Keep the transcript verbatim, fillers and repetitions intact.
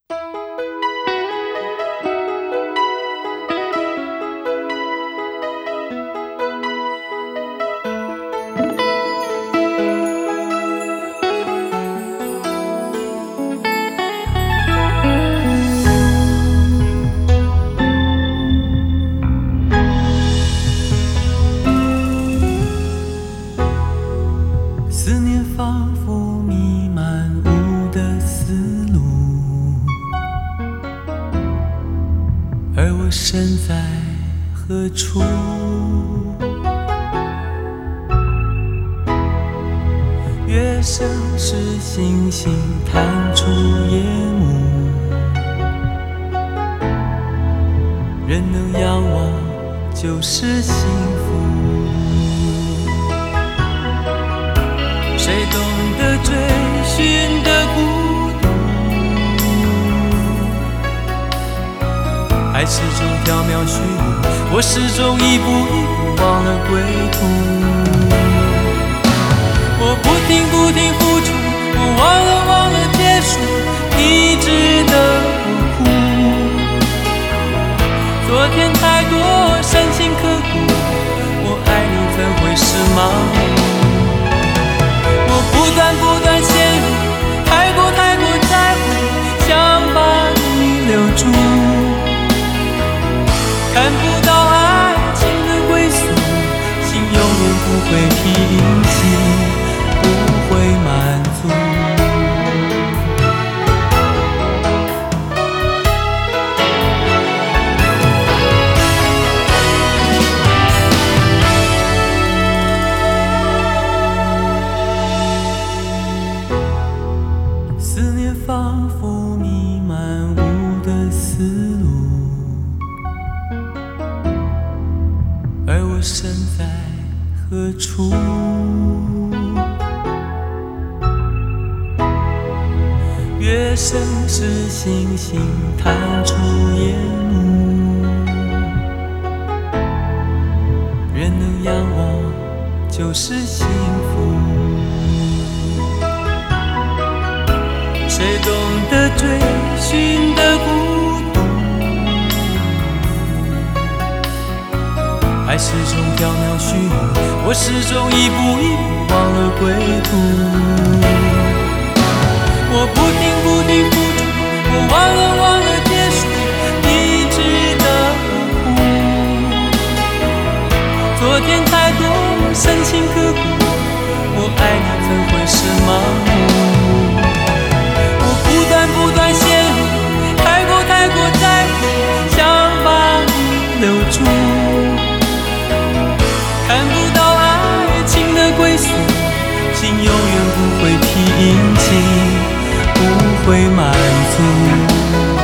思念仿佛弥漫雾的丝路，而我身在何处？月升时，星星探出夜幕，人能仰望就是幸福。谁懂得追寻的孤独？爱始终缥缈虚无，我始终一步一步忘了归途。我不停不停付出，我忘了忘了结束，你值得我哭。昨天太多深情刻骨，我爱你怎会是盲目？我不断不断陷入，太过太过在乎，想把你留住。看不到爱情的归宿，心永远不会平息，不会满足。思念仿佛弥漫雾的丝路，而我身在何处？月升时，星星探出夜幕，人能仰望就是幸福。谁懂得追寻的孤独？爱始终缥缈虚无，我始终一步一步忘了归途。我不停不停付出，我忘了忘了结束，你值得我哭。昨天太多深情刻骨，我爱你怎会是盲目？不断不断陷入，太过太过在乎，想把你留住。看不到爱情的归宿，心永远不会平静，不会满足。